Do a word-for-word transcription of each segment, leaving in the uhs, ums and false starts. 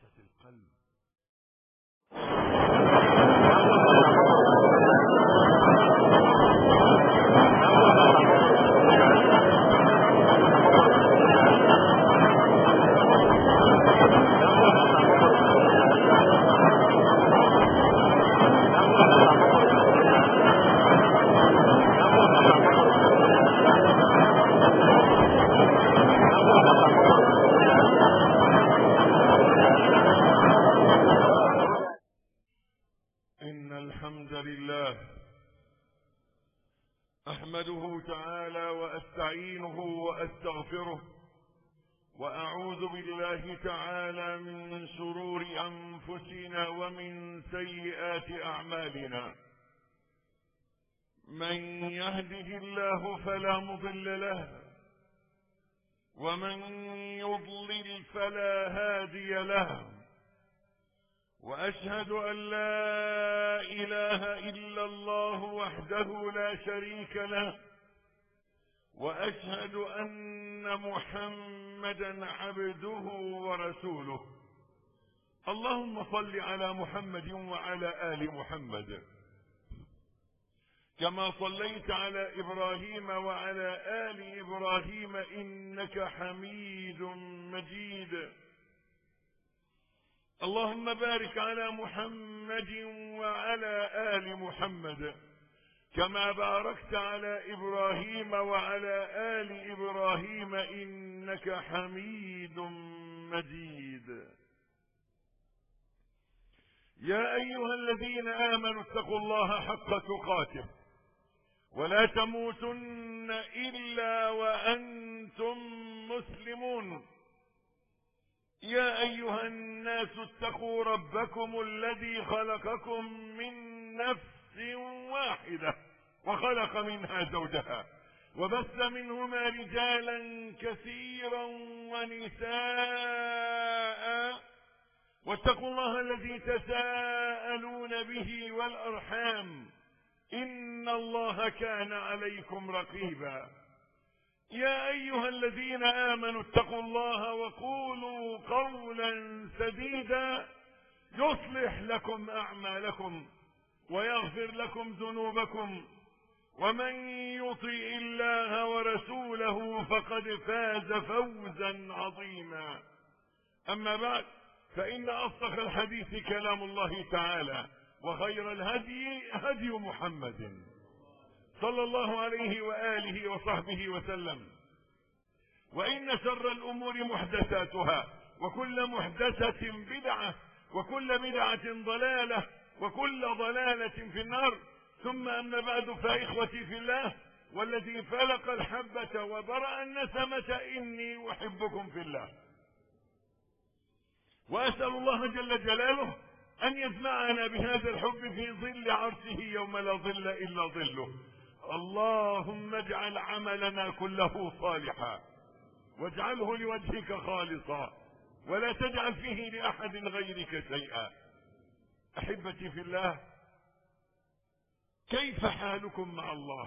قسوة القلب. إن الحمد لله أحمده تعالى وأستعينه وأستغفره، وأعوذ بالله تعالى من شرور أنفسنا ومن سيئات أعمالنا. من يهده الله فلا مضل له، ومن يضلل فلا هادي له، وأشهد أن لا إله إلا الله وحده لا شريك له، وأشهد أن محمدا عبده ورسوله. اللهم صل على محمد وعلى آل محمد كما صليت على إبراهيم وعلى آل إبراهيم إنك حميد مجيد. اللهم بارك على محمد وعلى آل محمد كما باركت على إبراهيم وعلى آل إبراهيم إنك حميد مجيد. يا أيها الذين آمنوا اتقوا الله حق تقاته ولا تموتن إلا وأنتم مسلمون. يا أيها الناس اتقوا ربكم الذي خلقكم من نفس واحدة وخلق منها زوجها وبث منهما رجالا كثيرا ونساء، واتقوا الله الذي تساءلون به والأرحام إن الله كان عليكم رقيبا. يا أيها الذين آمنوا اتقوا الله وقولوا قولا سديدا يصلح لكم أعمالكم ويغفر لكم ذنوبكم، ومن يطع الله ورسوله فقد فاز فوزا عظيما. أما بعد، فإن أصدق الحديث كلام الله تعالى، وخير الهدي هدي محمد صلى الله عليه وآله وصحبه وسلم. وإن شر الأمور محدثاتها، وكل محدثة بدعة، وكل بدعة ضلالة، وكل ضلالة في النار. ثم أما بعد، فإخوتي في الله والذي فلق الحبة وبرأ النسمة إني أحبكم في الله، وأسأل الله جل جلاله أن يجمعنا بهذا الحب في ظل عرشه يوم لا ظل إلا ظله. اللهم اجعل عملنا كله صالحا، واجعله لوجهك خالصا، ولا تجعل فيه لأحد غيرك شيئا. أحبتي في الله، كيف حالكم مع الله؟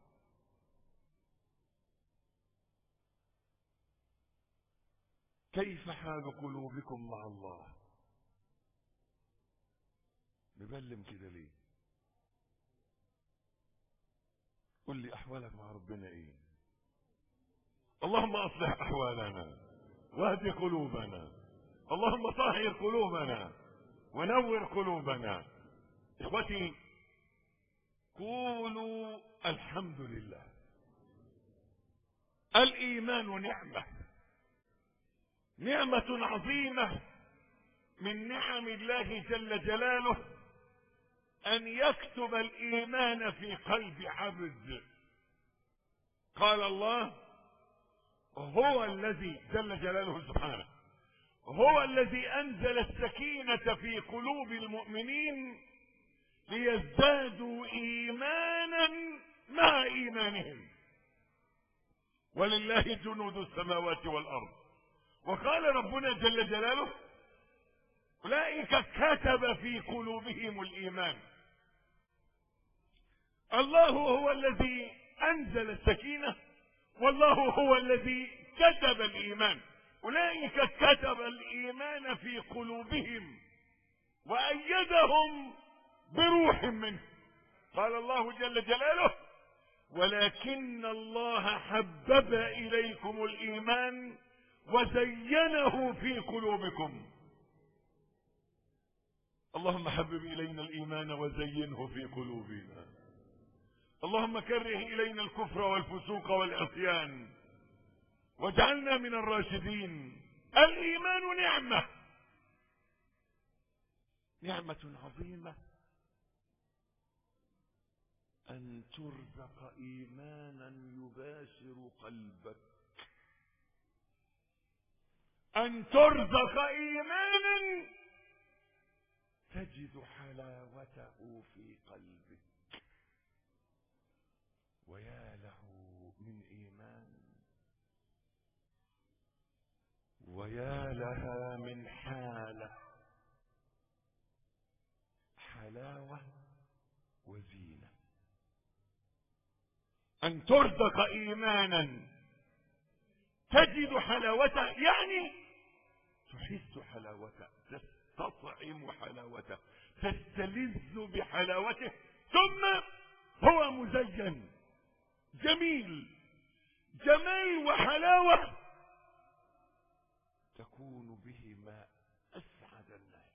كيف حال قلوبكم مع الله؟ نبلم كده ليه؟ قل لي أحوالك مع ربنا إيه؟ اللهم أصلح أحوالنا واهد قلوبنا، اللهم طهر قلوبنا ونور قلوبنا. إخوتي، قولوا الحمد لله. الإيمان نعمة، نعمة عظيمة من نعم الله جل جلاله أن يكتب الإيمان في قلب عبد. قال الله: هو الذي جل جلاله سبحانه هو الذي أنزل السكينة في قلوب المؤمنين ليزدادوا إيمانا مع إيمانهم، ولله جنود السماوات والأرض. وقال ربنا جل جلاله: أولئك كتب في قلوبهم الإيمان. الله هو الذي أنزل السكينة، والله هو الذي كتب الإيمان. أولئك كتب الإيمان في قلوبهم وأيدهم بروح منه. قال الله جل جلاله: ولكن الله حبب إليكم الإيمان وزينه في قلوبكم. اللهم حبب إلينا الإيمان وزينه في قلوبنا. اللهم كره إلينا الكفر والفسوق والعصيان واجعلنا من الراشدين. الإيمان نعمة، نعمة عظيمة أن ترزق إيمانا يباشر قلبك، أن ترزق إيمانا تجد حلاوته في قلبك. ويا له من إيمان، ويا لها من حالة، حلاوة وزينة. أن ترزق إيمانا تجد حلاوته، يعني تحس حلاوته، تستطعم حلاوته، تستلذ بحلاوته، ثم هو مزين جميل، جمال وحلاوة تكون به ما أسعد الناس.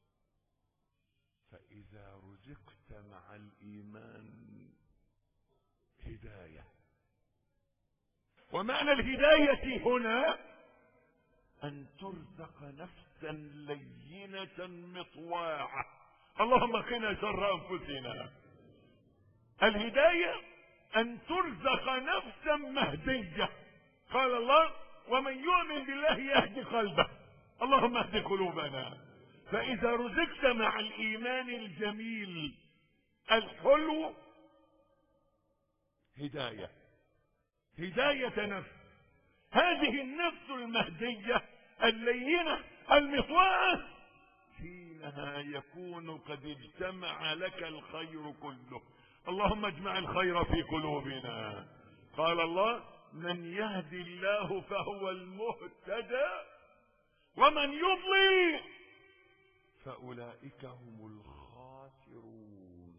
فإذا رزقت مع الإيمان هداية، ومعنى الهداية هنا أن ترزق نفسا لينة مطواعة. اللهم قنا شر أنفسنا. الهداية أن ترزق نفسا مهدية. قال الله: ومن يؤمن بالله يهدي قلبه. اللهم اهد قلوبنا. فإذا رزقت مع الإيمان الجميل الحلو هداية، هداية نفس. هذه النفس المهدية اللينة المطواعة حينها يكون قد اجتمع لك الخير كله. اللهم اجمع الخير في قلوبنا. قال الله: من يهدي الله فهو المهتدى ومن يضلل فأولئك هم الخاسرون.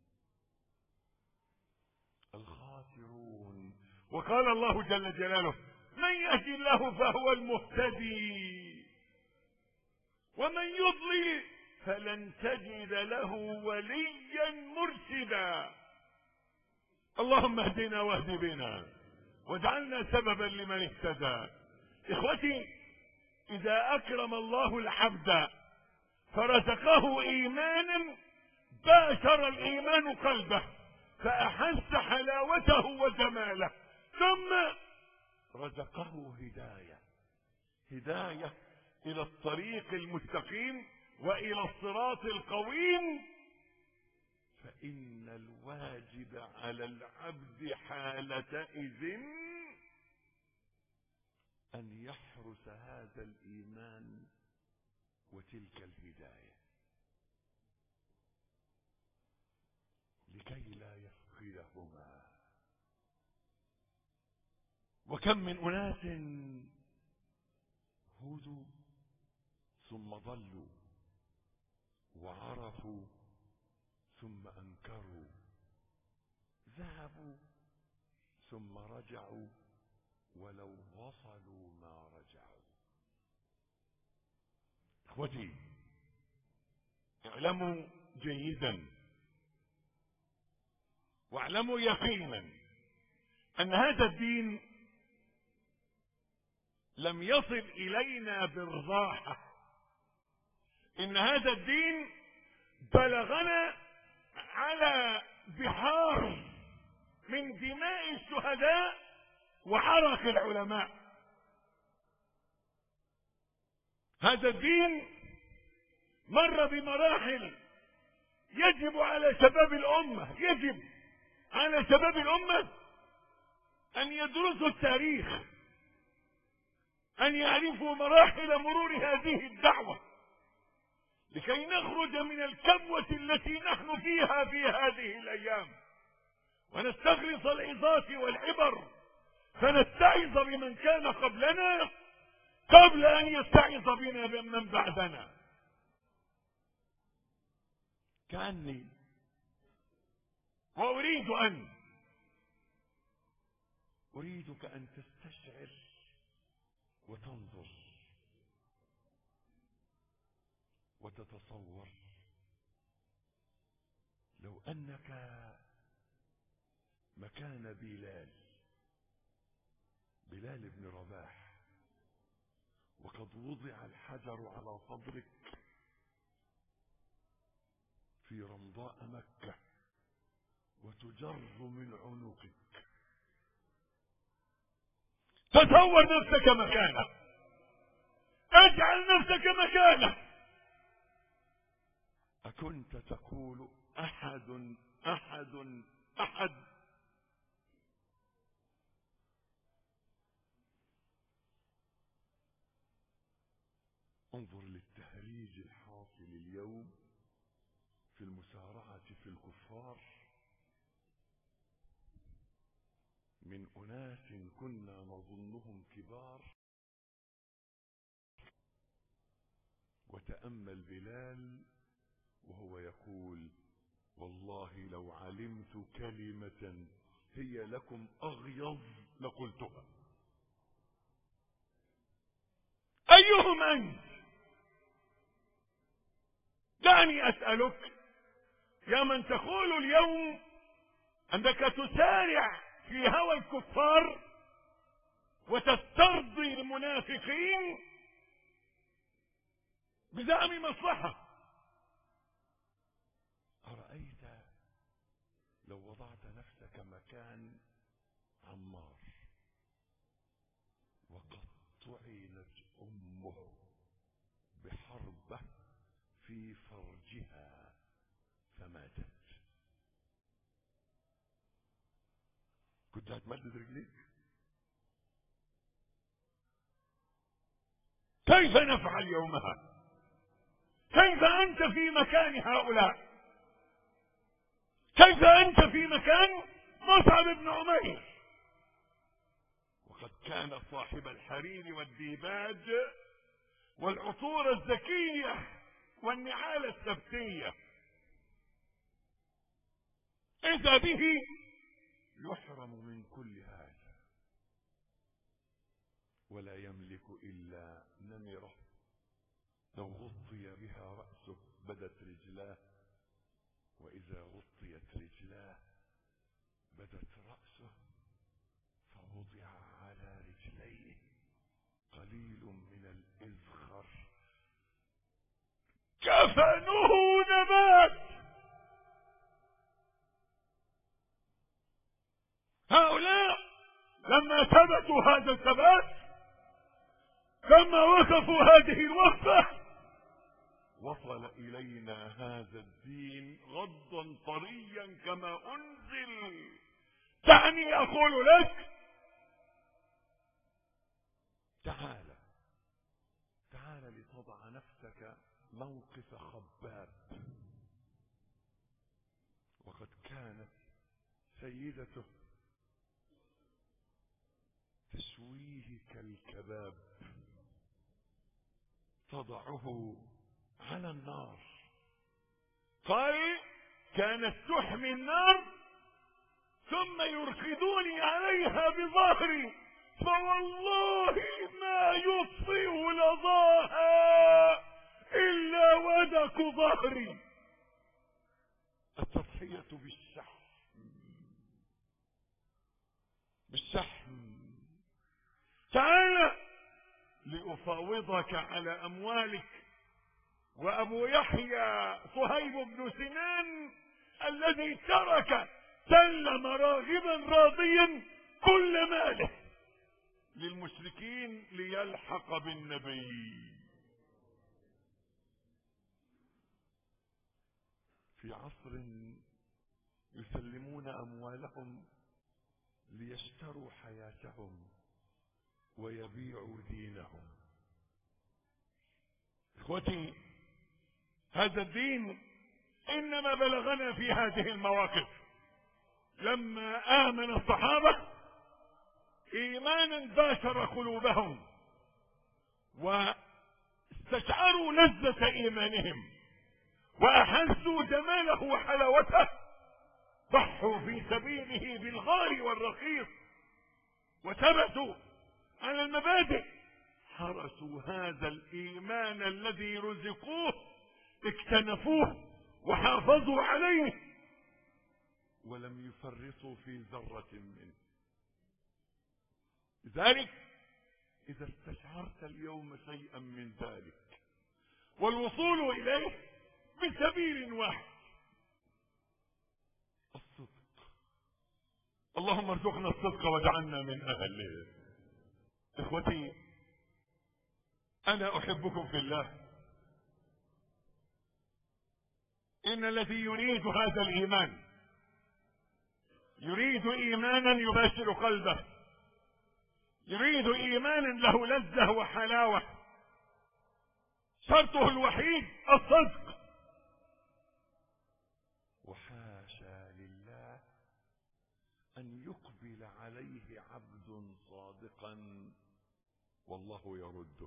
الخاسرون. وقال الله جل جلاله: من يهدي الله فهو المهتدي ومن يضلل فلن تجد له وليا مرشدا. اللهم اهدنا واهد بنا واجعلنا سببا لمن اهتدى. اخوتي، اذا اكرم الله العبد فرزقه ايمانا باشر الايمان قلبه فاحس حلاوته وجماله، ثم رزقه هدايه، هدايه الى الطريق المستقيم والى الصراط القويم، فان الواجب على العبد حالتئذ ان يحرس هذا الايمان وتلك الهدايه لكي لا يفقدهما. وكم من اناس هدوا ثم ضلوا وعرفوا ثم انكروا، ذهبوا ثم رجعوا ولو وصلوا ما رجعوا. اخوتي، اعلموا جيدا واعلموا يقينا ان هذا الدين لم يصل الينا بالراحة. ان هذا الدين بلغنا على بحار من دماء الشهداء وعرق العلماء. هذا الدين مر بمراحل يجب على شباب الامة، يجب على شباب الامة ان يدرسوا التاريخ، ان يعرفوا مراحل مرور هذه الدعوة لكي نخرج من الكبوة التي نحن فيها في هذه الايام، ونستخلص العظات والعبر، فنتعظ بمن كان قبلنا قبل ان يستعيذ بنا من بعدنا. كأني واريد ان اريدك ان تستشعر وتنظر وتتصور لو انك مكان بلال بلال بن رباح وقد وضع الحجر على صدرك في رمضاء مكة وتجر من عنقك. تصور نفسك مكانه، اجعل نفسك مكانه. أكنت تقول أحد أحد أحد؟ انظر للتهريج الحاصل اليوم في المسارعة في الكفار من أناس كنا نظنهم كبار. وتأمل بلال وهو يقول والله لو علمت كلمة هي لكم أغيظ لقلتها. أيهم أنت؟ دعني أسألك يا من تقول اليوم أنك تسارع في هوى الكفار وتسترضي المنافقين بزعم مصلحة، أرأيت لو وضعت نفسك مكان عمار وقد طعنت أمه بحربة في فرجها فماتت، كنت هتمدد رجليك؟ كيف نفعل يومها؟ كيف أنت في مكان هؤلاء؟ كيف أنت في مكان مصعب بن عمير وقد كان صاحب الحرير والديباج والعطور الزكية والنعال السبتية، إذا به يحرم من كل هذا ولا يملك إلا نمرة لو غطي بها رأسه بدت رجلاه، وإذا غطيت رجلاه بدت رأسه، فوضع على رجليه قليل من الإذخر كفنه نبات. هؤلاء لما ثبتوا هذا الثبات، لما وقفوا هذه الوقفة، وصل إلينا هذا الدين غضا طريا كما أنزل. دعني أقول لك تعال تعال لتضع نفسك موقف خباب. وقد كانت سيدته تسويه كالكباب، تضعه على النار. قال كانت تحمي النار ثم يركضوني عليها بظهري فوالله ما يطفئ لظاها إلا ودك ظهري. التضحية بالشحم بالشحم. تعال لأفاوضك على أموالك. وأبو يحيى صهيب بن سنان الذي ترك سلم راغبا راضيا كل ماله للمشركين ليلحق بالنبي. في عصر يسلمون أموالهم ليشتروا حياتهم ويبيعوا دينهم. إخوتي، هذا الدين إنما بلغنا في هذه المواقف لما آمن الصحابة إيمانا باشر قلوبهم واستشعروا لذة إيمانهم وأحسوا جماله وحلاوته ضحوا في سبيله بالغالي والرخيص وثبتوا على المبادئ، حرسوا هذا الإيمان الذي رزقوه، اكتنفوه وحافظوا عليه ولم يفرطوا في ذرة منه. لذلك إذا استشعرت اليوم شيئا من ذلك والوصول إليه بسبيل واحد، الصدق. اللهم ارزقنا الصدق واجعلنا من أهله. إخوتي، أنا أحبكم في الله. إن الذي يريد هذا الإيمان يريد إيمانا يباشر قلبه، يريد إيمانا له لذة وحلاوة، شرطه الوحيد الصدق. وحاشا لله أن يقبل عليه عبد صادقا والله يرده.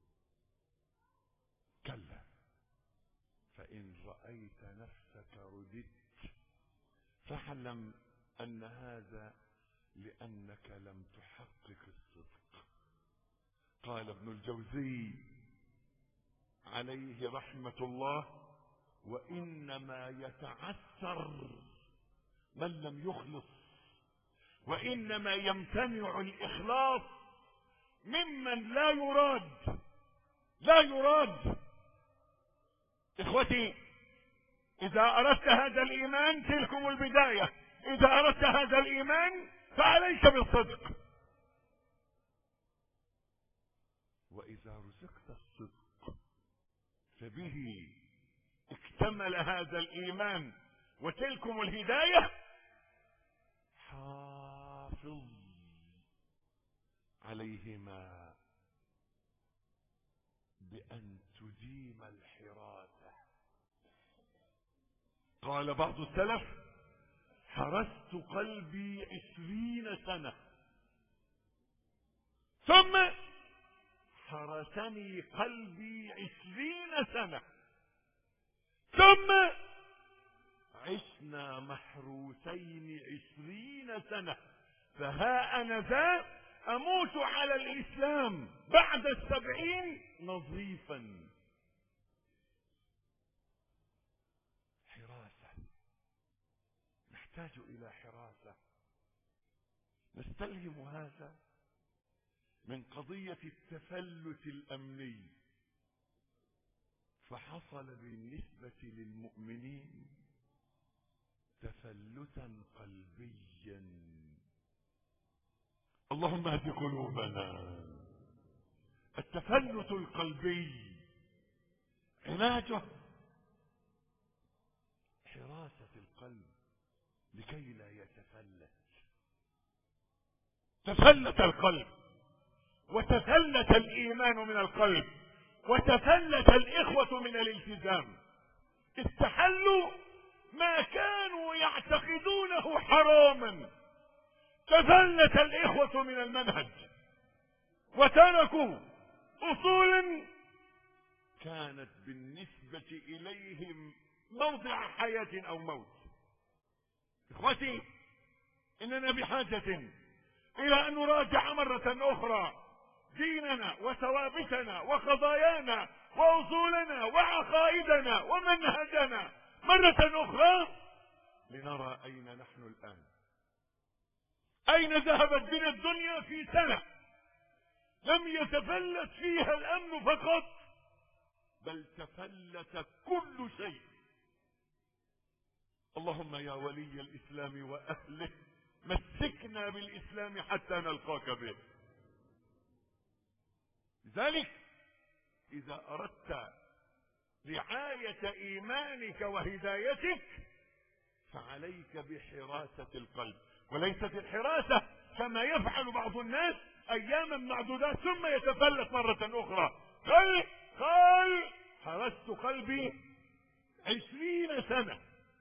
كلا، فإن رأيت نفسك رددت فاعلم أن هذا لأنك لم تحقق الصدق. قال ابن الجوزي عليه رحمة الله: وإنما يتعثر من لم يخلص، وإنما يمتنع الإخلاص ممن لا يراد لا يراد. إخوتي، إذا أردت هذا الإيمان تلكم البداية. إذا أردت هذا الإيمان فعليك بالصدق. وإذا رزقت الصدق فبه اكتمل هذا الإيمان وتلكم الهداية. حافظ عليهما بأن تديم الحراسة. قال بعض السلف: حرست قلبي عشرين سنة ثم حرسني قلبي عشرين سنة ثم عشنا محروسين عشرين سنة، فها أنا ذا أموت على الإسلام بعد السبعين نظيفا. حراسة، نحتاج إلى حراسة. نستلهم هذا من قضية التفلت الأمني، فحصل بالنسبة للمؤمنين تفلتا قلبيا. اللهم اهد قلوبنا. التفلت القلبي علاجه حراسة القلب لكي لا يتفلت. تفلت القلب وتفلت الإيمان من القلب وتفلت الإخوة من الالتزام. استحلوا ما كانوا يعتقدونه حراما. تفلت الإخوة من المنهج وتركوا أصولا كانت بالنسبة إليهم موضع حياة أو موت. إخوتي، إننا بحاجة إلى أن نراجع مرة أخرى ديننا وثوابتنا وقضايانا وأصولنا وعقائدنا ومنهجنا مرة أخرى لنرى أين نحن الآن. أين ذهبت بنا الدنيا في سنة لم يتفلت فيها الأمن فقط، بل تفلت كل شيء. اللهم يا ولي الإسلام وأهله مسكنا بالإسلام حتى نلقاك به. لذلك إذا أردت رعاية إيمانك وهدايتك فعليك بحراسة القلب، وليست الحراسة كما يفعل بعض الناس أياما معدودات ثم يتفلت مرة أخرى. قال قال حرست قلبي عشرين سنة،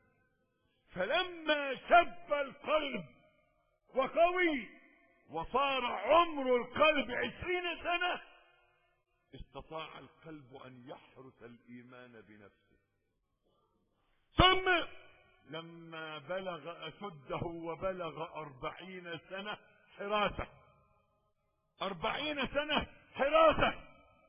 فلما شب القلب وقوي وصار عمر القلب عشرين سنة استطاع القلب أن يحرس الإيمان بنفسه. ثم لما بلغ أشده وبلغ أربعين سنة حراسة، أربعين سنة حراسة،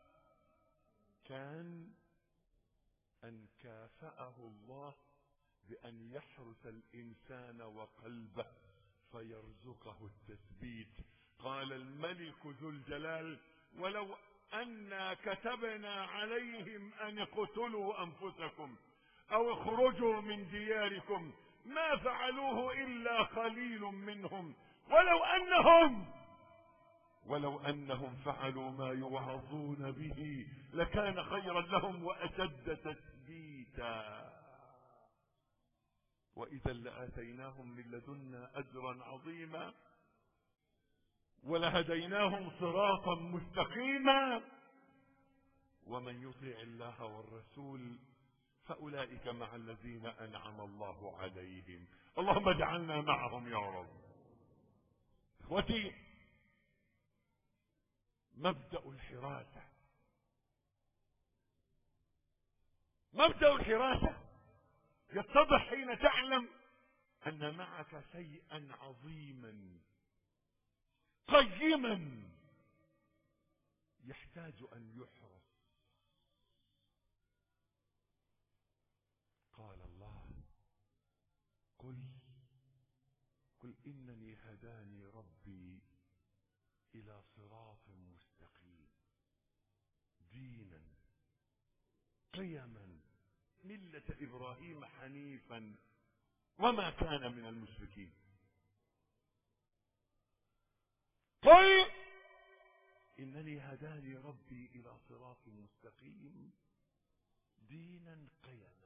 كان أن كافأه الله بأن يحرس الإنسان وقلبه فيرزقه التثبيت. قال الملك ذو الجلال: ولو أنا كتبنا عليهم أن اقتلوا أنفسكم أو اخرجوا من دياركم ما فعلوه إلا قليل منهم ولو أنهم ولو أنهم فعلوا ما يوعظون به لكان خيرا لهم وأشد تثبيتا وإذا لآتيناهم من لدنا أجرا عظيما ولهديناهم صراطا مستقيما ومن يطع الله والرسول فأولئك مع الذين أنعم الله عليهم. اللهم اجعلنا معهم يا رب. اخوتي، مبدأ الحراسة مبدأ الحراسة يتضح حين تعلم أن معك شيئا عظيما قيما يحتاج أن يحرس. قال الله: قل قل إنني هداني ربي إلى صراط مستقيم دينا قيما ملة إبراهيم حنيفا وما كان من المشركين. قل إنني هداني ربي إلى صراط مستقيم دينا قيما.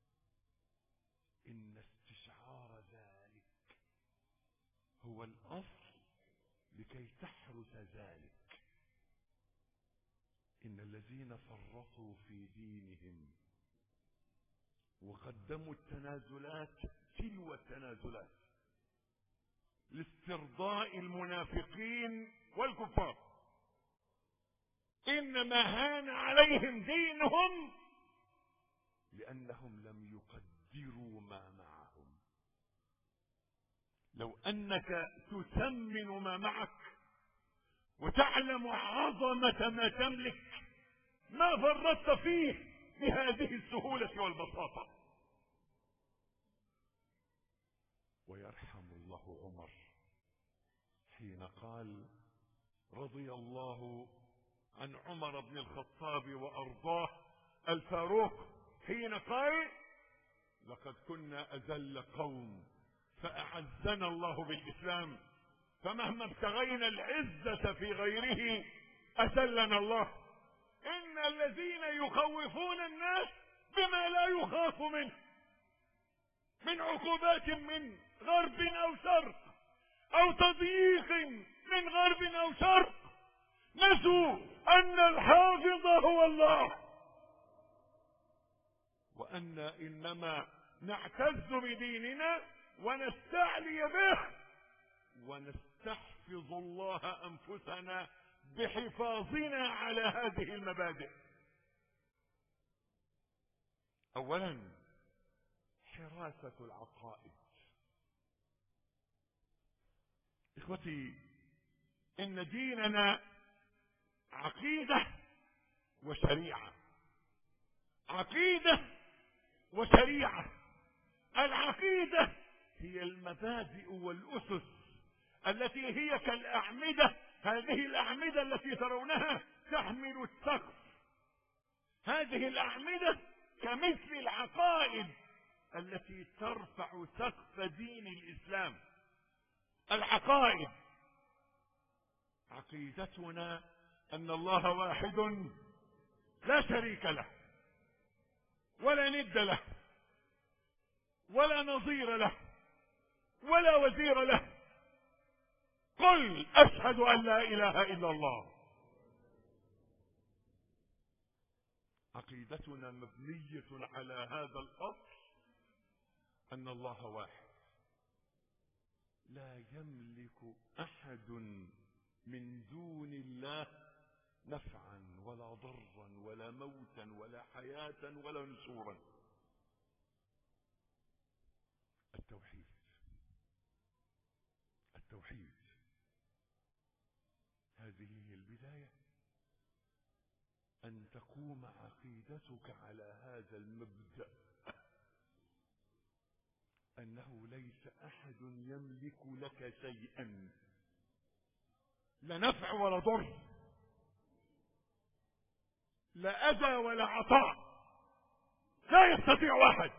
إن استشعار ذلك هو الأصل لكي تحرس ذلك. إن الذين فرطوا في دينهم وقدموا التنازلات تلو التنازلات لاسترضاء المنافقين والكفار إنما هان عليهم دينهم لأنهم لم يقدروا ما معهم. لو أنك تثمن ما معك وتعلم عظمة ما تملك ما فرطت فيه بهذه السهولة والبساطة. ويرحم الله عمر حين قال رضي الله عن عمر بن الخطاب وأرضاه الفاروق حين قال: لقد كنا أذل قوم فأعزنا الله بالإسلام فمهما ابتغينا العزة في غيره أذلنا الله. إن الذين يخوفون الناس بما لا يخاف منه من عقوبات من غرب أو شرق أو تضييق من غرب أو شرق نسوا أن الحافظ هو الله، وأن إنما نعتز بديننا ونستعلي به ونستحفظ الله أنفسنا بحفاظنا على هذه المبادئ. أولا حراسة العقائد. إخوتي، إن ديننا عقيدة وشريعة، عقيدة وشريعة. العقيدة هي المبادئ والأسس التي هي كالأعمدة. هذه الأعمدة التي ترونها تحمل السقف. هذه الأعمدة كمثل العقائد التي ترفع سقف دين الإسلام. العقائد: عقيدتنا أن الله واحد لا شريك له ولا ند له ولا نظير له ولا وزير له. قل أشهد أن لا إله إلا الله. عقيدتنا مبنية على هذا الأصل أن الله واحد، لا يملك أحد من دون الله نفعا ولا ضرا ولا موتا ولا حياة ولا نشورا. التوحيد التوحيد هذه هي البداية، أن تقوم عقيدتك على هذا المبدأ، أنه ليس أحد يملك لك شيئا، لا نفع ولا ضر، لا أذى ولا عطاء، لا يستطيع أحد.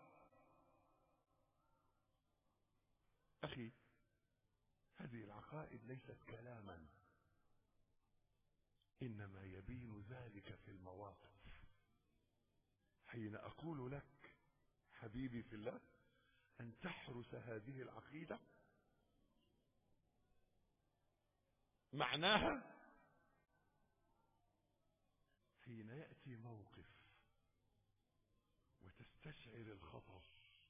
أخي، هذه العقائد ليست كلاما، إنما يبين ذلك في المواقف. حين أقول لك حبيبي في الله أن تحرس هذه العقيدة، معناها حين يأتي موقف وتستشعر الخطر،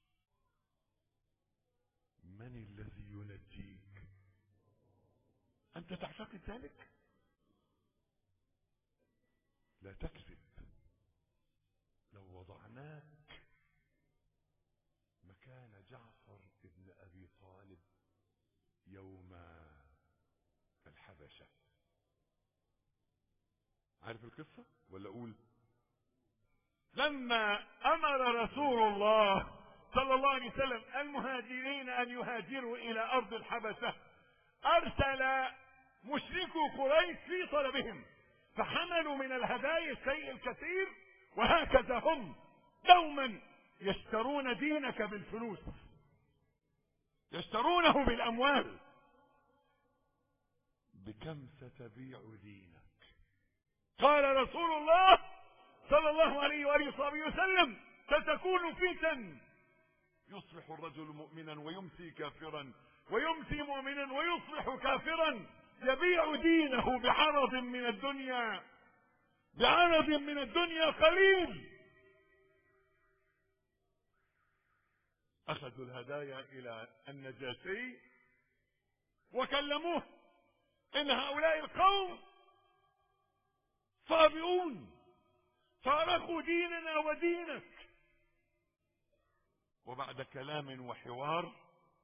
من الذي ينجيك؟ أنت تعتقد ذلك؟ لا تكذب. لو وضعناك مكان جعفر ابن أبي طالب يوم الحبشة، عارف القصة ولا أقول؟ لما أمر رسول الله صلى الله عليه وسلم المهاجرين أن يهاجروا إلى أرض الحبشة، أرسل مشركو قريش في طلبهم، فحملوا من الهدايا الشيء الكثير، وهكذا هم دوما يشترون دينك بالفلوس، يشترونه بالأموال. بكم ستبيع دينك؟ قال رسول الله صلى الله عليه وآله وصحبه وسلم: ستكون فتن، يصبح الرجل مؤمنا ويمسي كافرا، ويمسي مؤمنا ويصبح كافرا، يبيع دينه بعرض من الدنيا، بعرض من الدنيا قليل. أخذوا الهدايا إلى النجاشي وكلموه إن هؤلاء القوم صابئون، فارقوا ديننا ودينك. وبعد كلام وحوار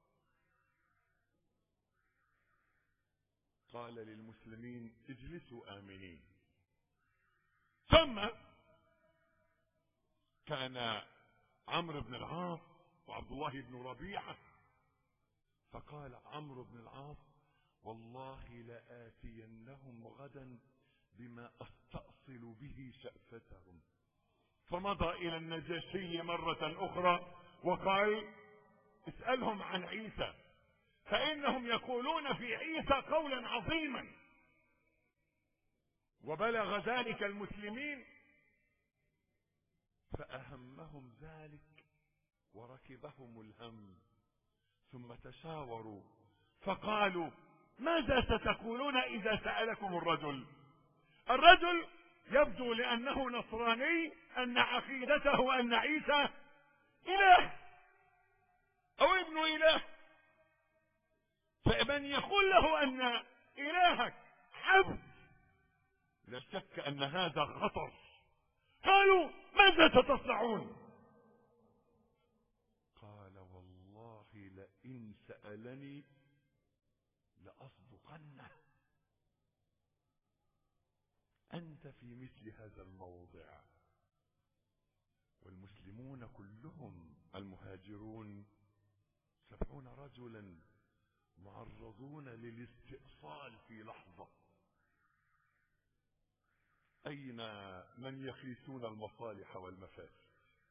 قال للمسلمين: اجلسوا آمنين. ثم كان عمرو بن العاص وعبد الله بن ربيعة، فقال عمرو بن العاص: والله لآتينهم غدا بما أستأصل به شأفتهم. فمضى إلى النجاشي مرة أخرى وقال: اسألهم عن عيسى، فإنهم يقولون في عيسى قولا عظيما. وبلغ ذلك المسلمين فأهمهم ذلك وركبهم الهم، ثم تشاوروا فقالوا: ماذا ستقولون إذا سألكم الرجل؟ الرجل يبدو لأنه نصراني أن عقيدته أن عيسى إله أو ابن إله، فمن يقول له أن إلهك عبد لا شك أن هذا خطر. قالوا: ماذا ستصنعون؟ قال: والله لئن سألني لأصدقنه. أنت في مثل هذا الموضع، والمسلمون كلهم المهاجرون سبعون رجلا معرضون للاستئصال في لحظة. أين من يقيسون المصالح والمفاسد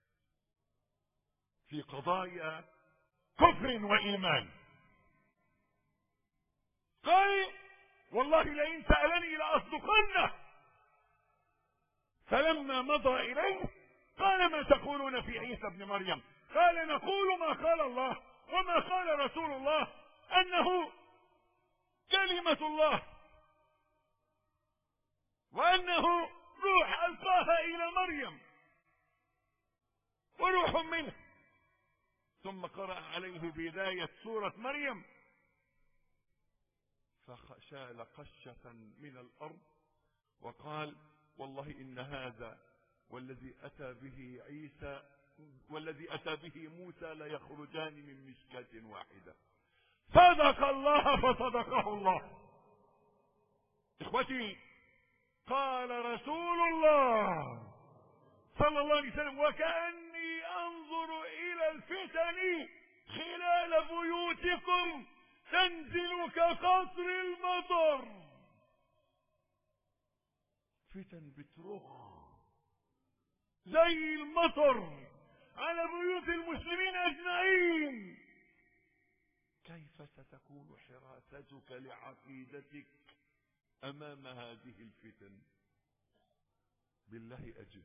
في قضايا كفر وإيمان؟ قال: والله لئن سألني لأصدقنه. فلما مضى إليه قال: ما تقولون في عيسى ابن مريم؟ قال: نقول ما قال الله وما قال رسول الله، أنه كلمة الله، وأنه روح ألقاها إلى مريم وروح منه. ثم قرأ عليه بداية سورة مريم: فشال قشة من الأرض وقال والله إن هذا والذي أتى به عيسى والذي أتى به موسى ليخرجان من مشكاة واحدة. صدق الله فصدقه الله. إخوتي، قال رسول الله صلى الله عليه وسلم: وكأني أنظر إلى الفتن خلال بيوتكم تنزل كقطر المطر. فتن بترخ زي المطر على بيوت المسلمين أجمعين. كيف ستكون حراستك لعقيدتك أمام هذه الفتن؟ بالله أجب،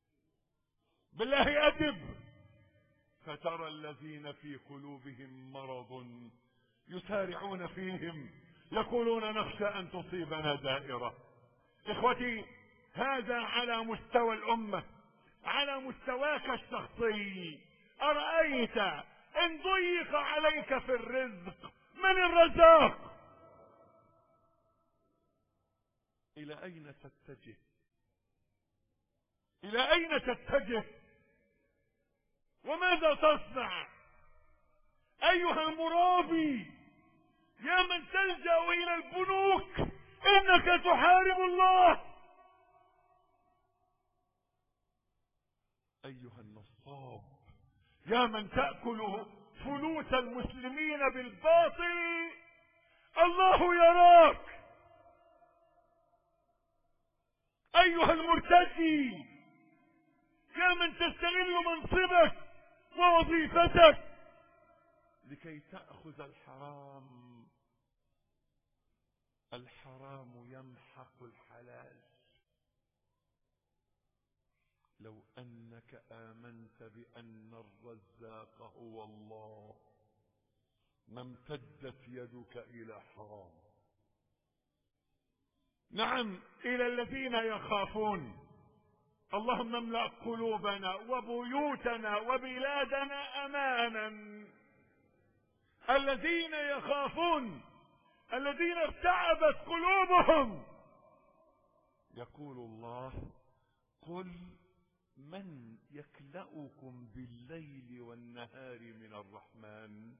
بالله أجب. فترى الذين في قلوبهم مرض يسارعون فيهم يقولون نخشى أن تصيبنا دائرة. إخوتي، هذا على مستوى الأمة. على مستواك الشخصي، أرأيت إن ضيق عليك في الرزق من الرزاق؟ إلى أين تتجه؟ إلى أين تتجه؟ وماذا تصنع أيها المرابي يا من تلجأ إلى البنوك؟ إنك تحارب الله. أيها النصاب يا من تأكل فلوس المسلمين بالباطل، الله يراك. أيها المرتدي يا من تستغل منصبك ووظيفتك لكي تأخذ الحرام، الحرام يمحق الحلال. لو أنك آمنت بأن الرزاق هو الله ما امتدت يدك إلى حرام. نعم، إلى الذين يخافون. اللهم املأ قلوبنا وبيوتنا وبلادنا أمانا. الذين يخافون، الذين ارتعبت قلوبهم. يقول الله: قل من يكلأكم بالليل والنهار من الرحمن.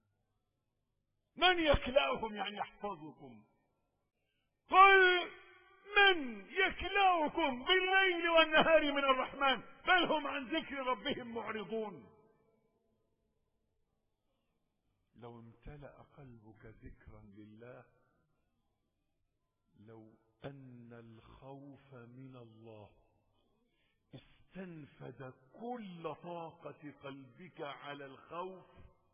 من يكلأكم يعني يحفظكم. قل من يكلأكم بالليل والنهار من الرحمن بل هم عن ذكر ربهم معرضون. لو امتلأ قلبك ذكرا لله، لو أن الخوف من الله استنفد كل طاقة قلبك على الخوف،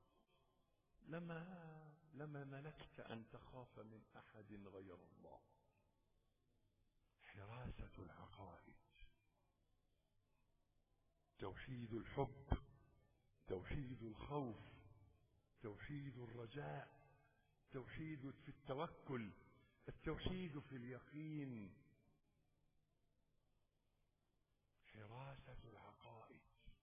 لما لما ملكت أن تخاف من أحد غير الله. حراسة العقائد، توحيد الحب، توحيد الخوف، توحيد الرجاء، توحيد في التوكل، التوحيد في اليقين. حراسة العقائد.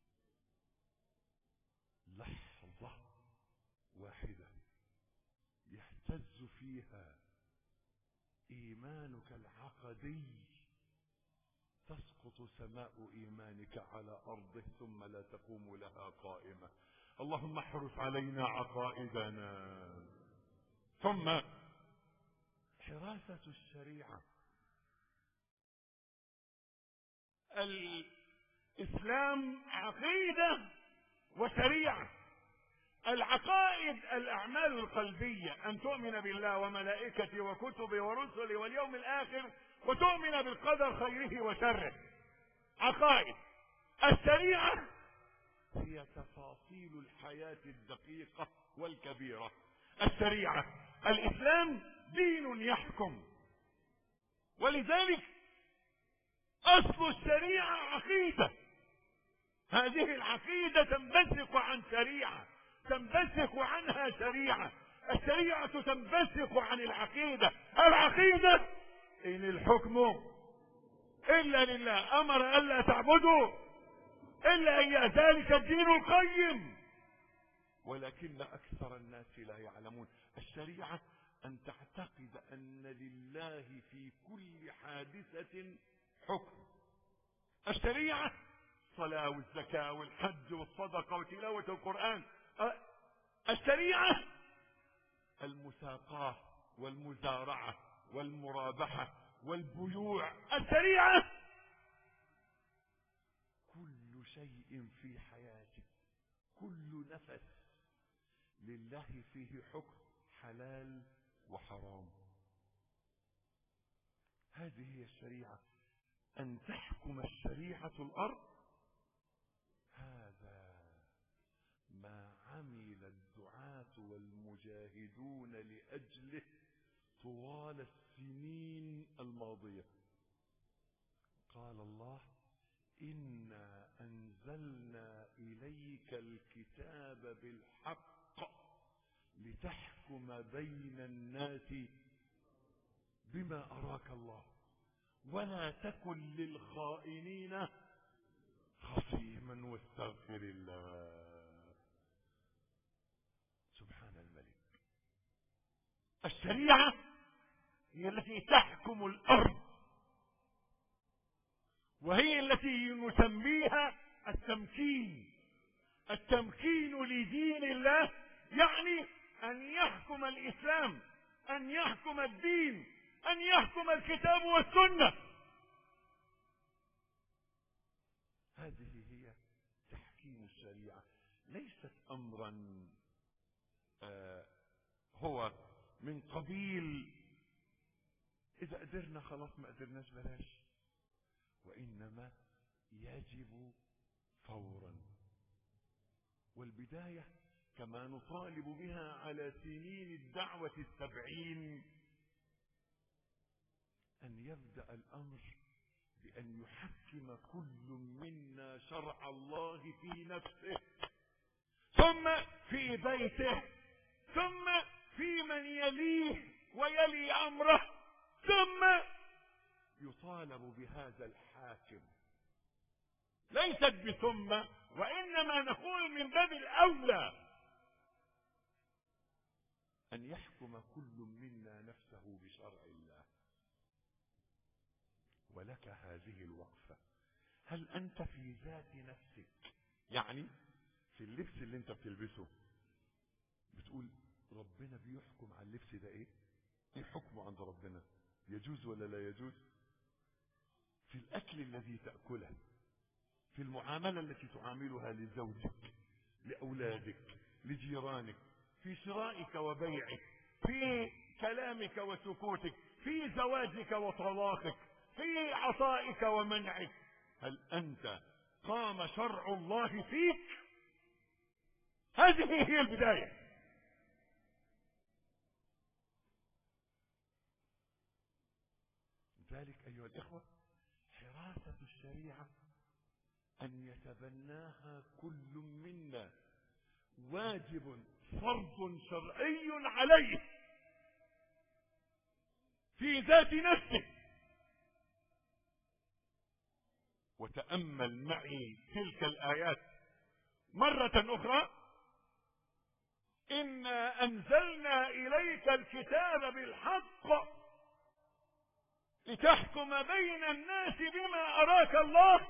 لحظة واحدة يهتز فيها إيمانك العقدي تسقط سماء إيمانك على أرضه ثم لا تقوم لها قائمة. اللهم احرس علينا عقائدنا. ثم حراسة الشريعة. الإسلام عقيدة وشريعة. العقائد الأعمال القلبية، أن تؤمن بالله وملائكته وكتبه ورسله واليوم الآخر وتؤمن بالقدر خيره وشره، عقائد. الشريعة هي تفاصيل الحياة الدقيقة والكبيرة. الشريعة، الإسلام دين يحكم، ولذلك أصل الشريعة عقيدة. هذه العقيدة تنبثق عن شريعة، تنبثق عنها شريعة. الشريعة تنبثق عن العقيدة. العقيدة إن الحكم إلا لله، أمر ألا تعبدوا إلا إياه، ذلك الدين القيم، ولكن أكثر الناس لا يعلمون. الشريعة أن تعتقد أن لله في كل حادثة حكم. الشريعة الصلاة والزكاة والحج والصدقة وتلاوة القرآن. الشريعة المساقاة والمزارعة والمرابحة والبيوع. الشريعة كل شيء في حياتك، كل نفس لله فيه حكم حلال وحرام. هذه هي الشريعة. أن تحكم الشريعة الأرض، هذا ما عمل الدعاة والمجاهدون لأجله طوال السنين الماضية. قال الله: إنا أنزلنا إليك الكتاب بالحق لتحكم بين الناس بما أراك الله ولا تكن للخائنين خصيما واستغفر الله. سبحان الملك. الشريعة هي التي تحكم الأرض، وهي التي نسميها التمكين. التمكين لدين الله يعني أن يحكم الإسلام، أن يحكم الدين، أن يحكم الكتاب والسنة. هذه هي تحكيم الشريعة. ليست أمرا آه هو من قبيل إذا قدرنا خلاص، ما قدرناش بلاش، وإنما يجب فورا. والبداية كما نطالب بها على سنين الدعوة السبعين، أن يبدأ الأمر بأن يحكم كل منا شرع الله في نفسه، ثم في بيته، ثم في من يليه ويلي أمره، ثم يطالب بهذا الحاكم. ليست بثم، وإنما نقول من باب الأولى أن يحكم كل منا نفسه بشرع الله. ولك هذه الوقفة. هل أنت في ذات نفسك، يعني في اللبس اللي أنت بتلبسه، بتقول ربنا بيحكم على اللبس ده إيه؟ إيه حكمه عند ربنا؟ يجوز ولا لا يجوز؟ في الأكل الذي تأكله، في المعاملة التي تعاملها لزوجك، لأولادك، لجيرانك، في شرائك وبيعك، في كلامك وسكوتك، في زواجك وطلاقك، في عطائك ومنعك. هل أنت قام شرع الله فيك؟ هذه هي البداية. ذلك أيها الإخوة حراسة الشريعة أن يتبناها كل منا، واجب فرض شرعي عليه في ذات نفسه. وتأمل معي تلك الآيات مرة أخرى: إنا أنزلنا إليك الكتاب بالحق لتحكم بين الناس بما أراك الله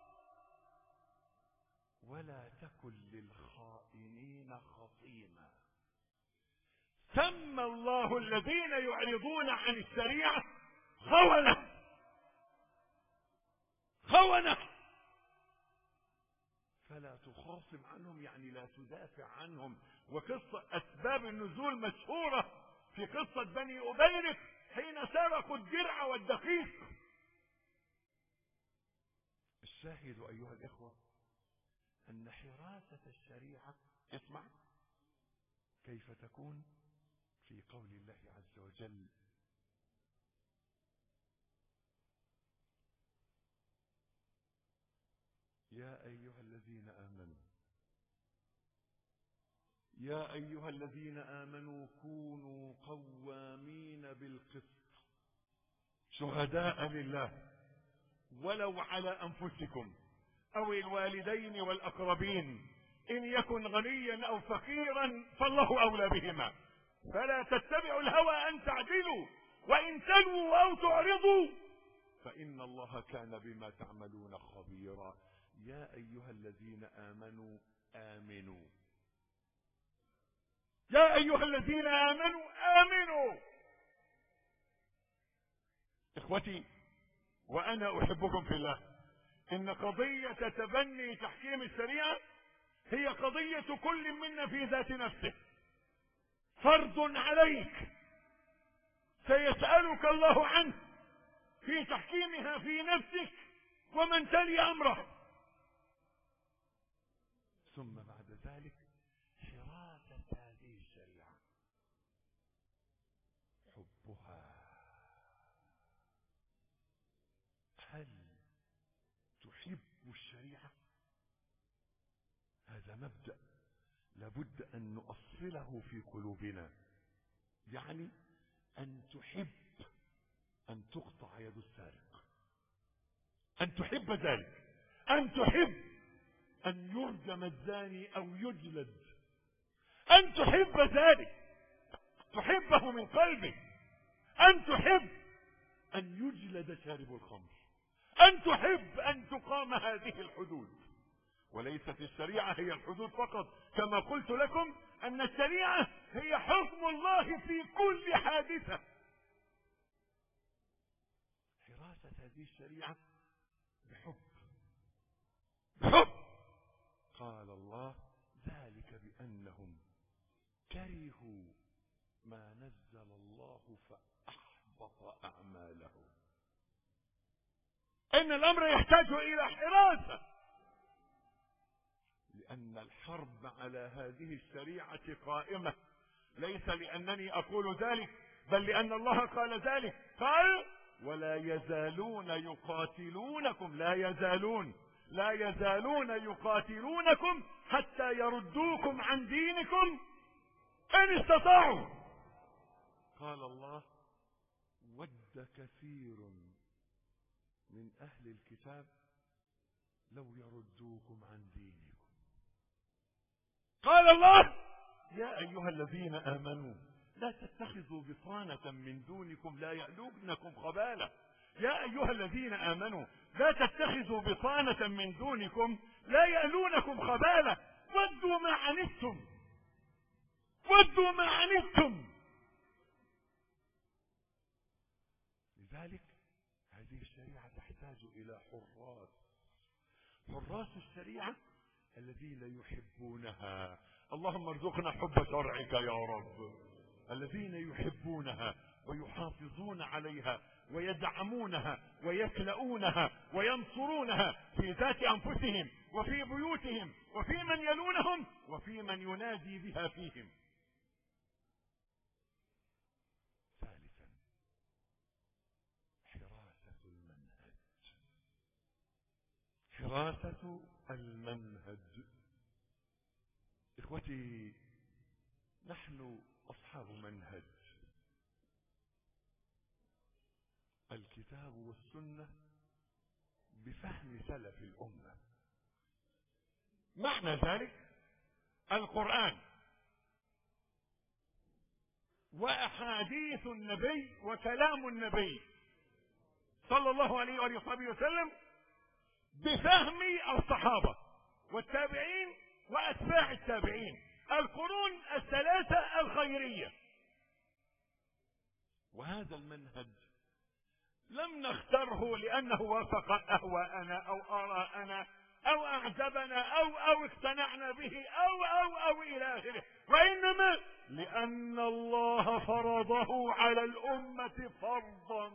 ولا تكن للخائنين خصيما. سمى الله الذين يعرضون عن الشريعة خونة. خونة. فلا تخاصم عنهم، يعني لا تدافع عنهم. وقصة أسباب النزول مشهورة في قصة بني أبيرق حين سرقوا الدرع والدقيق. الشاهد أيها الإخوة أن حراسة الشريعة، اسمع كيف تكون في قول الله عز وجل: يا أيها الذين آمنوا يا أيها الذين آمنوا كونوا قوامين بالقسط شهداء لله ولو على أنفسكم أو الوالدين والأقربين إن يكن غنيا أو فقيرا فالله أولى بهما فلا تتبعوا الهوى أن تعدلوا وإن تلووا أو تعرضوا فإن الله كان بما تعملون خبيرا. يا أيها الذين آمنوا آمنوا يا أيها الذين آمنوا آمنوا إخوتي وأنا أحبكم في الله، إن قضية تبني تحكيم الشريعة هي قضية كل منا في ذات نفسه، فرض عليك سيسألك الله عنه في تحكيمها في نفسك ومن تلي أمره. ثم بعد ذلك حراسة هذه الشريعة، حبها. هل تحب الشريعة؟ هذا مبدأ لابد أن نؤصله في قلوبنا، يعني أن تحب أن تقطع يد السارق، أن تحب ذلك، أن تحب أن يرجم الزاني أو يجلد، أن تحب ذلك، تحبه من قلبك، أن تحب أن يجلد شارب الخمر، أن تحب أن تقام هذه الحدود. وليست الشريعة هي الحدود فقط، كما قلت لكم أن الشريعة هي حكم الله في كل حادثة. حراسة هذه الشريعة بحب بحب قال الله ذلك بأنهم كرهوا ما نزل الله فأحبط أعمالهم. إن الأمر يحتاج إلى حراسة، لأن الحرب على هذه الشريعة قائمة، ليس لأنني أقول ذلك بل لأن الله قال ذلك، قال ولا يزالون يقاتلونكم، لا يزالون لا يزالون يقاتلونكم حتى يردوكم عن دينكم إن استطاعوا. قال الله ود كثير من أهل الكتاب لو يردوكم عن دينكم. قال الله يا أيها الذين آمنوا لا تتخذوا بطانة من دونكم لا يألونكم خبالا. يا أيها الذين آمنوا لا تتخذوا بطانة من دونكم لا يألونكم خبالا ودوا ما عنتم ودوا ما عنتم. لذلك هذه الشريعة تحتاج إلى حراس، حراس الشريعة الذين يحبونها. اللهم ارزقنا حب شرعك يا رب. الذين يحبونها ويحافظون عليها ويدعمونها ويكلؤونها وينصرونها في ذات أنفسهم وفي بيوتهم وفي من يلونهم وفي من ينادي بها فيهم. ثالثا حراسة المنهج، حراسة المنهج. إخوتي نحن أصحاب منهج، الكتاب والسنة بفهم سلف الأمة. معنى ذلك القرآن وأحاديث النبي وكلام النبي صلى الله عليه وآله وصحبه وسلم بفهم الصحابة والتابعين وأتباع التابعين، القرون الثلاثة الخيرية. وهذا المنهج لم نختره لأنه وافق أهواءنا أو آراءنا أو أعجبنا أو أو اقتنعنا به أو أو أو إلى آخره، وإنما لأن الله فرضه على الأمة فرضا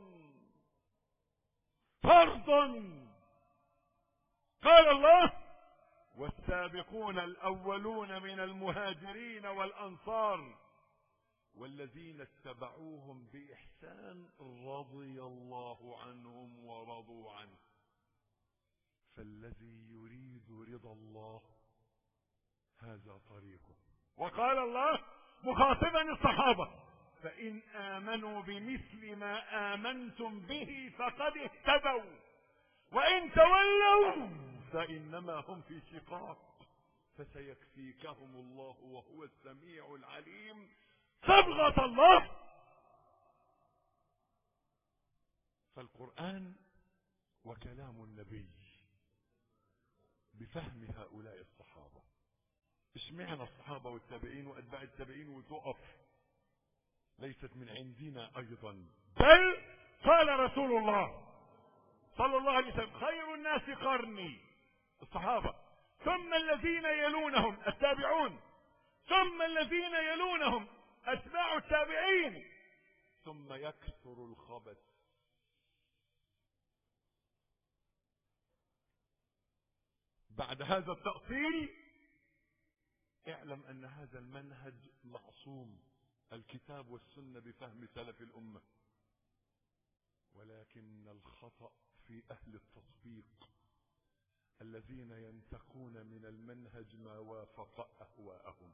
فرضا. قال الله والسابقون الأولون من المهاجرين والأنصار والذين اتبعوهم بإحسان رضي الله عنهم ورضوا عنه. فالذي يريد رضا الله هذا طريقه. وقال الله مخاطبا الصحابة فإن آمنوا بمثل ما آمنتم به فقد اهتدوا وإن تولوا فإنما هم في شقاق فسيكفيكهم الله وهو السميع العليم. صبغة الله. فالقرآن وكلام النبي بفهم هؤلاء الصحابة. اشمعنا الصحابة والتابعين وأتباع التابعين وتقف؟ ليست من عندنا أيضا، بل قال رسول الله صلى الله عليه وسلم: خير الناس قرني، الصحابة، ثم الذين يلونهم التابعون، ثم الذين يلونهم أتباع التابعين، ثم يكثر الخبث. بعد هذا التأصيل اعلم أن هذا المنهج معصوم، الكتاب والسنة بفهم سلف الأمة، ولكن الخطأ في أهل التطبيق الذين ينتقون من المنهج ما وافق أهواءهم.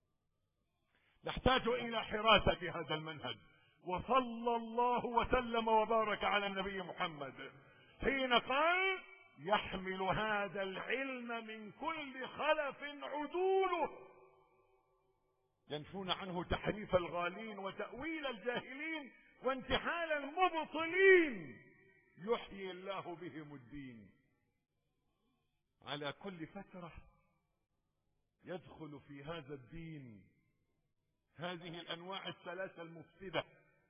نحتاج إلى حراسة هذا المنهج. وصلى الله وسلم وبارك على النبي محمد حين قال: يحمل هذا العلم من كل خلف عدوله، ينفون عنه تحريف الغالين وتأويل الجاهلين وانتحال المبطلين، يحيي الله بهم الدين. على كل فترة يدخل في هذا الدين هذه الأنواع الثلاثة المفسدة: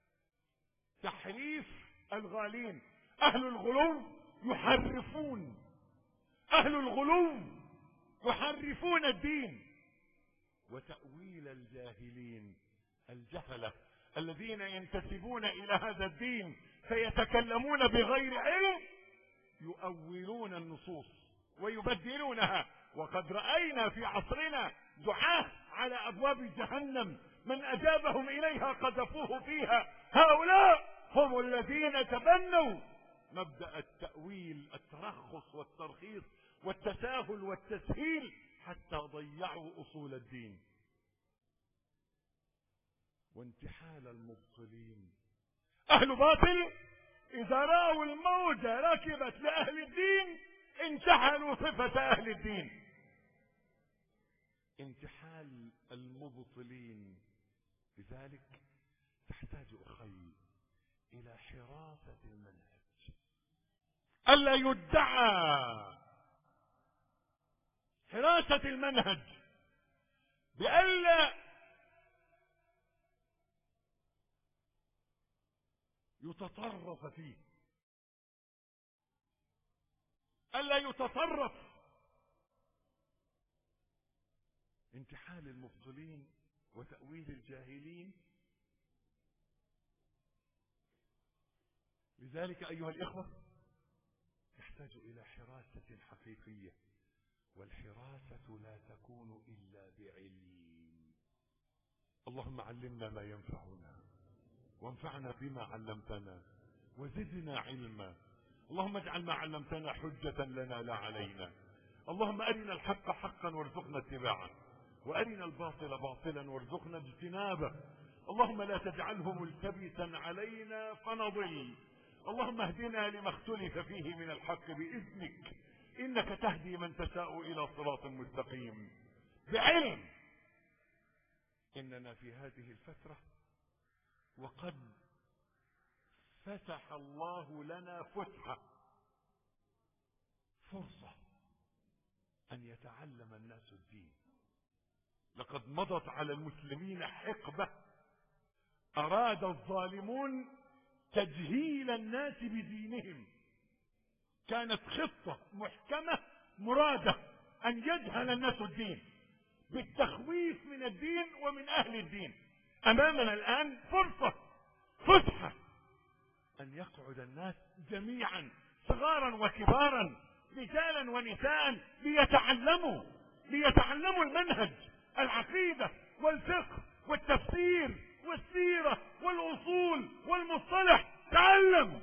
تحريف الغالين، أهل الغلو يحرفون، أهل الغلو يحرفون الدين، وتأويل الجاهلين، الجهلة الذين ينتسبون إلى هذا الدين فيتكلمون بغير علم، يؤولون النصوص ويبدلونها. وقد رأينا في عصرنا دعاة على أبواب جهنم من أجابهم إليها قذفوه فيها. هؤلاء هم الذين تبنوا مبدأ التأويل، الترخص والترخيص والتساهل والتسهيل، حتى ضيعوا أصول الدين. وانتحال المبطلين، أهل باطل إذا رأوا الموجة ركبت لأهل الدين انتحلوا صفة أهل الدين. انتحال المبطلين. لذلك تحتاج أخي إلى حراسة المنهج، ألا يدعى حراسة المنهج بألا يتطرف فيه، ألا يتطرف. انتحال المبطلين وتأويل الجاهلين. لذلك أيها الإخوة يحتاج إلى حراسة حقيقية، والحراسة لا تكون إلا بعلم. اللهم علمنا ما ينفعنا وانفعنا بما علمتنا وزدنا علما. اللهم اجعل ما علمتنا حجة لنا لا علينا. اللهم أرنا الحق حقا وارزقنا اتباعه، وأرنا الباطل باطلا وارزقنا اجتنابه. اللهم لا تجعله ملتبسا علينا فنضل. اللهم اهدنا لما اختلف فيه من الحق بإذنك، إنك تهدي من تشاء إلى صراط مستقيم. بعلم إننا في هذه الفترة وقد فتح الله لنا فتحة، فرصة أن يتعلم الناس الدين. لقد مضت على المسلمين حقبة أراد الظالمون تجهيل الناس بدينهم. كانت خطة محكمة مرادة أن يجهل الناس الدين بالتخويف من الدين ومن أهل الدين. أمامنا الآن فرصة، فتحة، أن يقعد الناس جميعا صغارا وكبارا، رجالا ونساء، ليتعلموا ليتعلموا المنهج، العقيدة والفقه والتفسير والسيرة والأصول والمصطلح. تعلم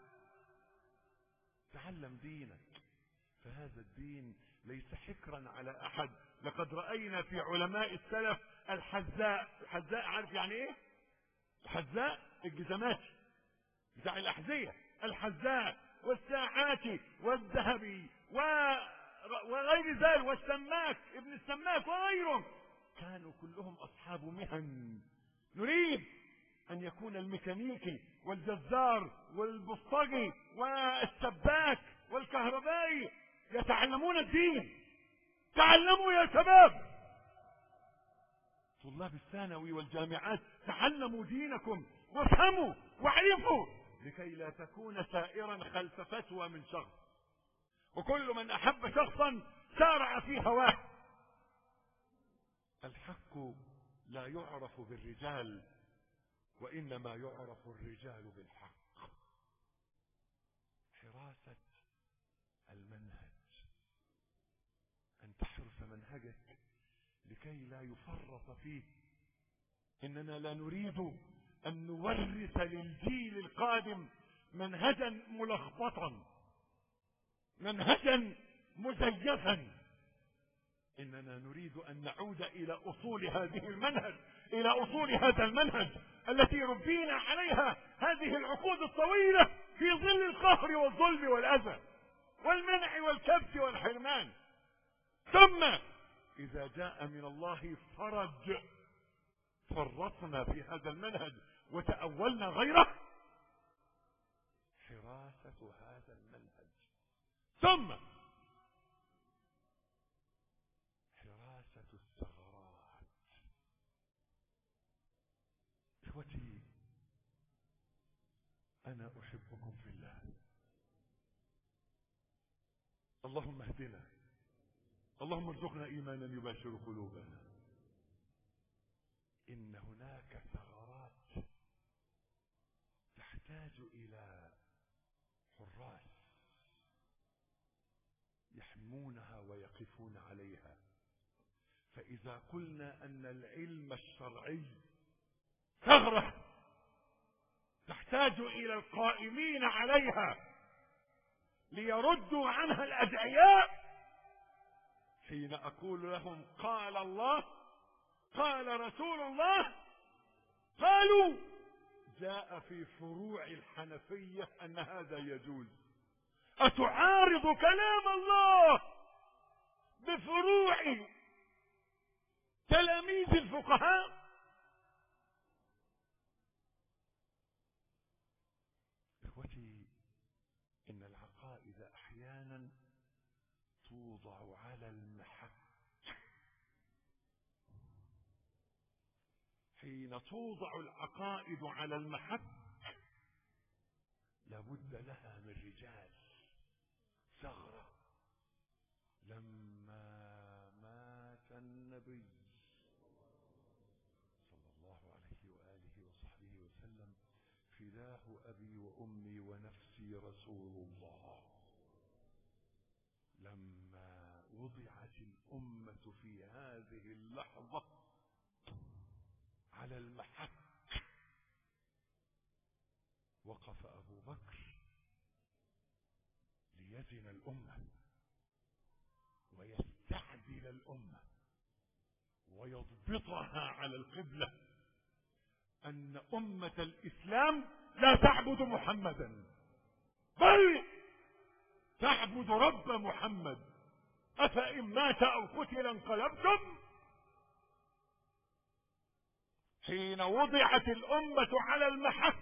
تعلم دينك، فهذا الدين ليس حكرا على أحد. لقد رأينا في علماء السلف الحذاء. الحذاء عارف يعني ايه؟ الحذاء الجزمات بتاع الأحذية، الحذاء والساعات والذهبي وغير ذلك، والسماك ابن السماك وغيرهم، كانوا كلهم أصحاب مهن نريد أن يكون الميكانيكي والجزار والبصطجي والسباك والكهربائي يتعلمون الدين. تعلموا يا شباب، طلاب الثانوي والجامعات، تعلموا دينكم وافهموا واعرفوا لكي لا تكون سائرا خلف فتوى من شخص. وكل من أحب شخصا سارع في هواه. الحق لا يعرف بالرجال، وإنما يعرف الرجال بالحق. حراسة المنهج، أن تحرس منهجك لكي لا يفرط فيه. إننا لا نريد أن نورث للجيل القادم منهجا ملخبطا، منهجا مزيفا. إننا نريد أن نعود إلى أصول هذه المنهج، إلى أصول هذا المنهج التي ربينا عليها هذه العقود الطويلة في ظل القهر والظلم والأذى والمنع والكبت والحرمان. ثم إذا جاء من الله فرج فرطنا في هذا المنهج وتأولنا غيره. حراسة هذا المنهج. ثم حراسة الثغرات. إخوتي، أنا أحبكم في الله. اللهم اهدنا، اللهم ارزقنا إيمانا يباشر قلوبنا. إن هناك ثغرات تحتاج إلى حراس يحمونها ويقفون عليها. فإذا قلنا أن العلم الشرعي ثغرة تحتاج إلى القائمين عليها ليردوا عنها الأدعياء، حين أقول لهم قال الله قال رسول الله، قالوا جاء في فروع الحنفية أن هذا يجوز. أتعارض كلام الله بفروع تلاميذ الفقهاء؟ إخوتي، إن العقائد أحيانا توضع على المحك. حين توضع العقائد على المحك لابد لها من رجال. ثغرة. لما مات النبي صلى الله عليه وآله وصحبه وسلم فداه أبي وأمي ونفسي رسول الله، لما وضعت الأمة في هذه اللحظة على المحك وقف أبو بكر ليزن الأمة ويستعدل الأمة ويضبطها على القبلة، أن أمة الإسلام لا تعبد محمدا بل تعبد رب محمد. أفإن مات أو قتل انقلبتم. حين وضعت الأمة على المحك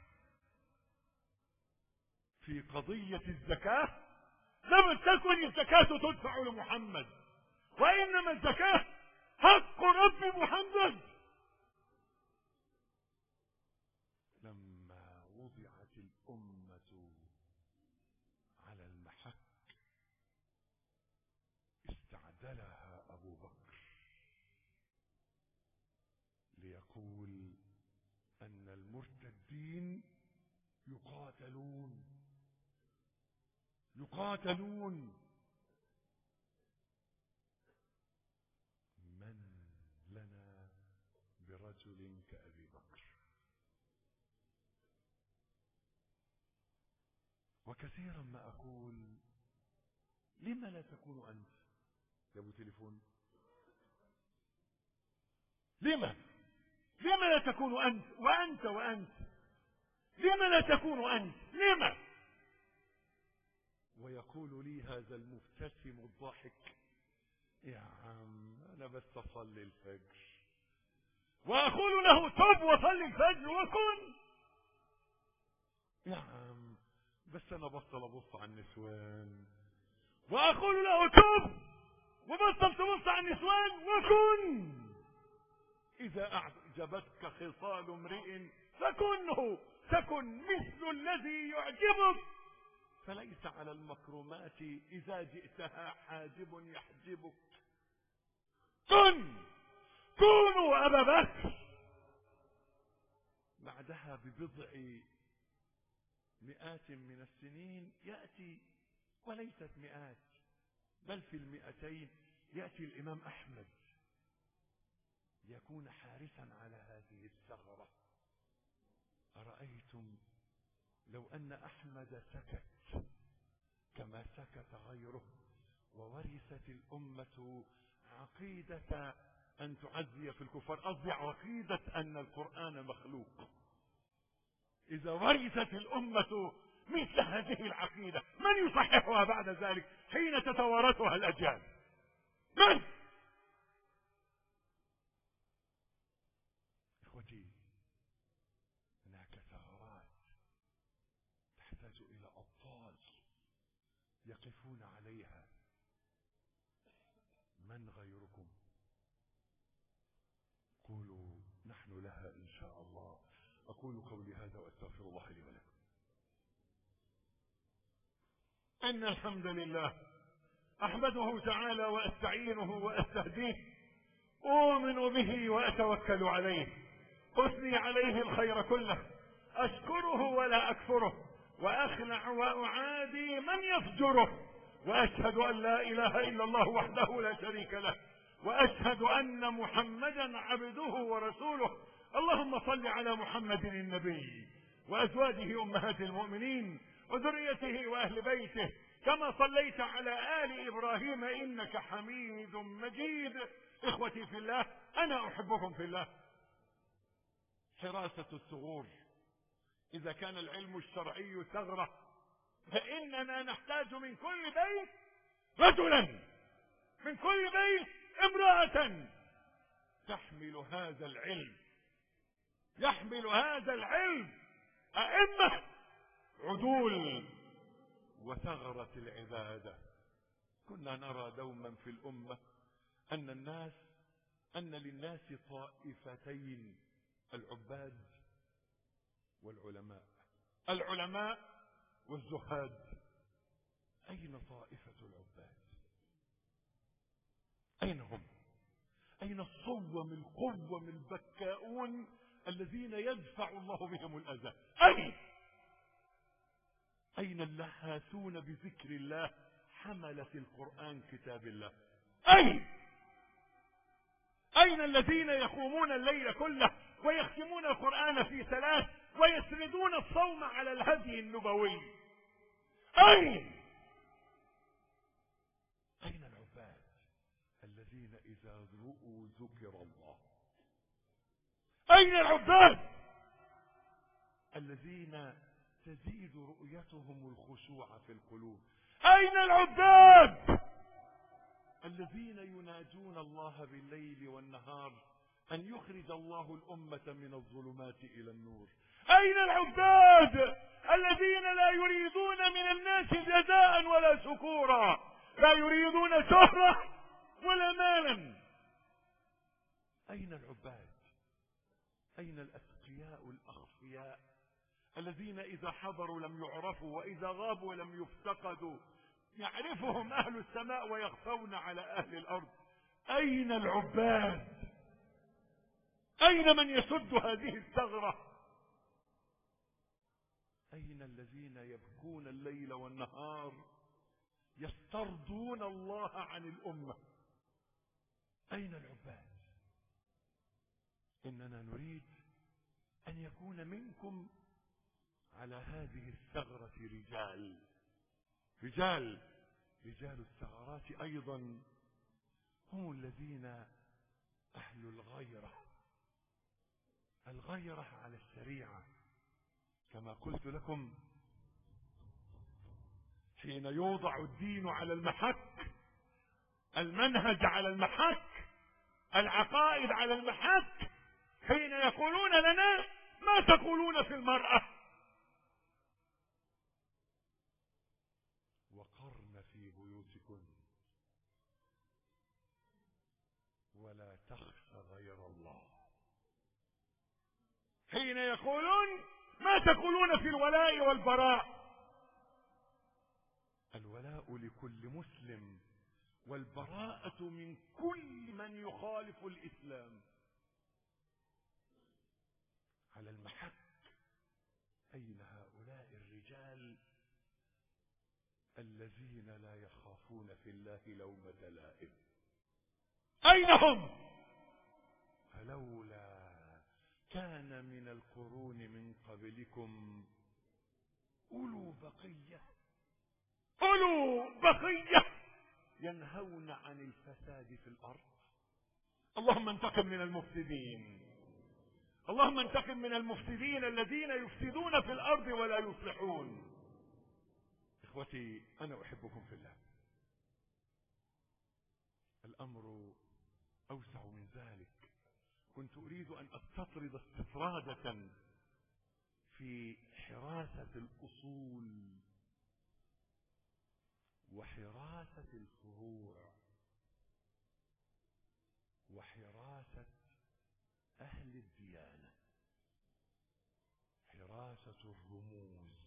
في قضية الزكاة، لم تكن الزكاة تدفع لمحمد، وإنما الزكاة حق رب محمد. لما وضعت الأمة على المحك استعدلها أبو بكر ليقول أن المرتدين يقاتلون يقاتلون من لنا برجل كأبي بكر. وكثيرا ما أقول لما لا تكون أنت يا أبو تليفون؟ لما لما لا تكون أنت وأنت وأنت؟ لما لا تكون أنت؟ لما؟ ويقول لي هذا المبتسم الضاحك: يا عم أنا بس أصلي الفجر وأقول له تب وصلي الفجر وكن. نعم، بس أنا بطل أبص على النسوان. وأقول له تب وبطل تبص على النسوان وكن. إذا أعجبتك خصال امرئ فكنه، تكن مثل الذي يعجبك. فليس على المكرمات إذا جئتها حاجب يحجبك. كن، كونوا أبا بكر. بعدها ببضع مئات من السنين يأتي، وليست مئات بل في المئتين، يأتي الإمام أحمد يكون حارسا على هذه الثغرة. أرأيتم لو أن أحمد سكت كما سكت غيره، وورثت الأمة عقيدة أن تعزي في الكفار، قصدي عقيدة أن القرآن مخلوق. إذا ورثت الأمة مثل هذه العقيدة، من يصححها بعد ذلك حين تتوارثها الأجيال؟ من؟ إخوتي، هناك ثغرات تحتاج إلى أبطال يقفون عليها. من غيركم؟ قولوا نحن لها إن شاء الله. أقول قولي هذا وأستغفر الله لي ولكم. إن الحمد لله أحمده تعالى وأستعينه وأستهديه، أؤمن به وأتوكل عليه، أثني عليه الخير كله، أشكره ولا أكفره، وأخلع وأعادي من يفجره، وأشهد أن لا إله إلا الله وحده لا شريك له، وأشهد أن محمدا عبده ورسوله. اللهم صل على محمد النبي وأزواجه أمهات المؤمنين وذريته وأهل بيته، كما صليت على آل إبراهيم إنك حميد مجيد. إخوتي في الله، أنا أحبكم في الله. حراسة الثغور. إذا كان العلم الشرعي ثغرة، فإننا نحتاج من كل بيت رجلا، من كل بيت امرأة تحمل هذا العلم، يحمل هذا العلم أئمة عدول وثغرة العبادة. كنا نرى دوما في الأمة أن الناس أن للناس طائفتين، العباد والعلماء، العلماء والزهاد. أين طائفة العباد؟ أين هم؟ أين الصوم القوم البكاؤون الذين يدفع الله بهم الأذى؟ أين؟ أين اللهاثون بذكر الله حملة القرآن كتاب الله؟ أين؟ أين الذين يقومون الليل كله ويختمون القرآن في ثلاث ويسردون الصوم على الهدي النبوي؟ أين؟ أين العباد الذين إذا رؤوا ذكر الله؟ أين العباد الذين تزيد رؤيتهم الخشوع في القلوب؟ أين العباد الذين يناجون الله بالليل والنهار أن يخرج الله الأمة من الظلمات إلى النور؟ أين العباد الذين لا يريدون من الناس جزاء ولا شكورا، لا يريدون شهرة ولا مالا؟ أين العباد؟ أين الأتقياء الأخفياء الذين إذا حضروا لم يعرفوا وإذا غابوا لم يفتقدوا، يعرفهم أهل السماء ويخفون على أهل الأرض؟ أين العباد؟ أين من يسد هذه الثغرة؟ أين الذين يبكون الليل والنهار يسترضون الله عن الأمة؟ أين العباد؟ إننا نريد أن يكون منكم على هذه الثغرة رجال، رجال رجال الثغرات أيضا هم الذين أهل الغيرة، الغيرة على الشريعة. كما قلت لكم، حين يوضع الدين على المحك، المنهج على المحك، العقائد على المحك، حين يقولون لنا ما تقولون في المرأة؟ وقرن في بيوتكن ولا تخشى غير الله. حين يقولون ما تقولون في الولاء والبراء؟ الولاء لكل مسلم والبراءة من كل من يخالف الإسلام. على المحك أين هؤلاء الرجال الذين لا يخافون في الله لومة لائم؟ أين هم؟ فلولا كان من القرون من قبلكم أولو بقية أولو بقية ينهون عن الفساد في الأرض. اللهم انتقم من المفسدين، اللهم انتقم من المفسدين الذين يفسدون في الأرض ولا يصلحون. إخوتي أنا أحبكم في الله. الأمر أوسع من ذلك. كنت أريد أن أستطرد استطرادة في حراسة الأصول وحراسة الفروع وحراسة أهل الديانة، حراسة الرموز.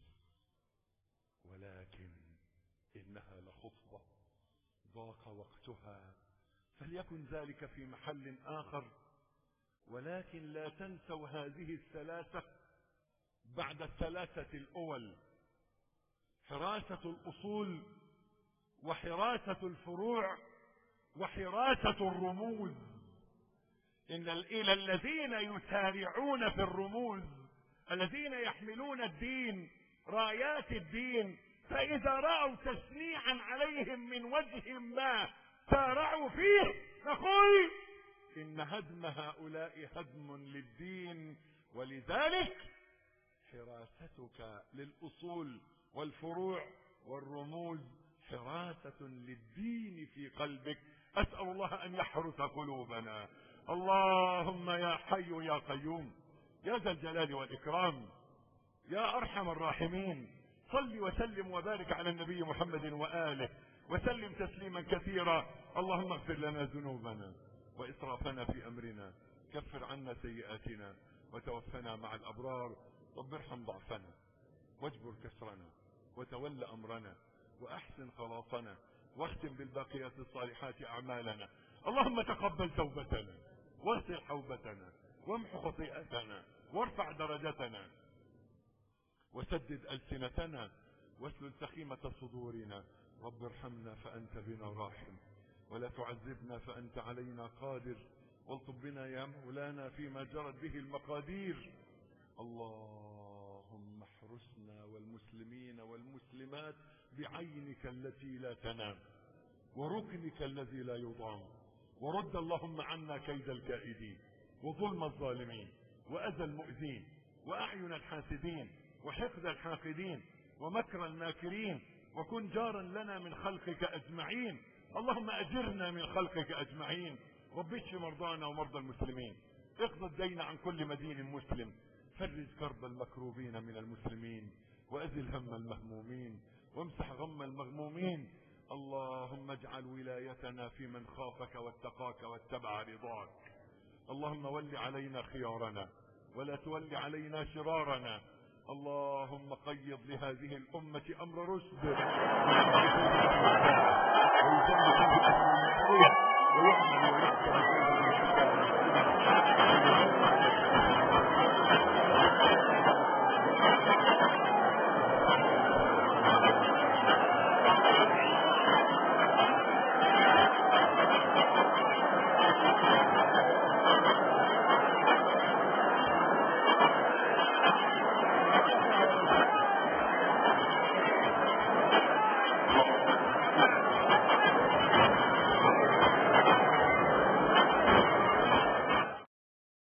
ولكن إنها لخطبة ضاق وقتها، فليكن ذلك في محل آخر. ولكن لا تنسوا هذه الثلاثة بعد الثلاثة الأول: حراسة الأصول وحراسة الفروع وحراسة الرموز. إن إلى الذين يسارعون في الرموز، الذين يحملون الدين رايات الدين، فإذا رأوا تشنيعا عليهم من وجه ما سارعوا فيه، نقول إن هدم هؤلاء هدم للدين. ولذلك حراستك للأصول والفروع والرموز حراسة للدين في قلبك. أسأل الله أن يحرس قلوبنا. اللهم يا حي يا قيوم يا ذا الجلال والإكرام يا أرحم الراحمين، صل وسلم وبارك على النبي محمد وآله وسلم تسليما كثيرا. اللهم اغفر لنا ذنوبنا وإسرافنا في أمرنا، كفر عنا سيئاتنا وتوفنا مع الأبرار. رب ارحم ضعفنا واجبر كسرنا وتول أمرنا وأحسن خلاصنا واختم بالباقيات الصالحات أعمالنا. اللهم تقبل توبتنا واغسل حوبتنا وامح خطيئتنا وارفع درجتنا وسدد ألسنتنا واسلل سخيمة صدورنا. رب ارحمنا فأنت بنا راحم، ولا تعذبنا فأنت علينا قادر، والطب بنا يا مولانا فيما جرت به المقادير. اللهم احرسنا والمسلمين والمسلمات بعينك التي لا تنام وركنك الذي لا يضام، ورد اللهم عنا كيد الكائدين وظلم الظالمين وأذى المؤذين وأعين الحاسدين وحقد الحاقدين ومكر الماكرين، وكن جارا لنا من خلقك أجمعين. اللهم أجرنا من خلقك أجمعين. رب اشف مرضانا ومرضى المسلمين، اقض الدين عن كل مدين مسلم، فرج كرب المكروبين من المسلمين، وأزل هم المهمومين، وامسح غم المغمومين. اللهم اجعل ولايتنا في من خافك واتقاك واتبع رضاك. اللهم ول علينا خيارنا ولا تول علينا شرارنا. اللهم قيض لهذه الأمة أمر رشد ويجنب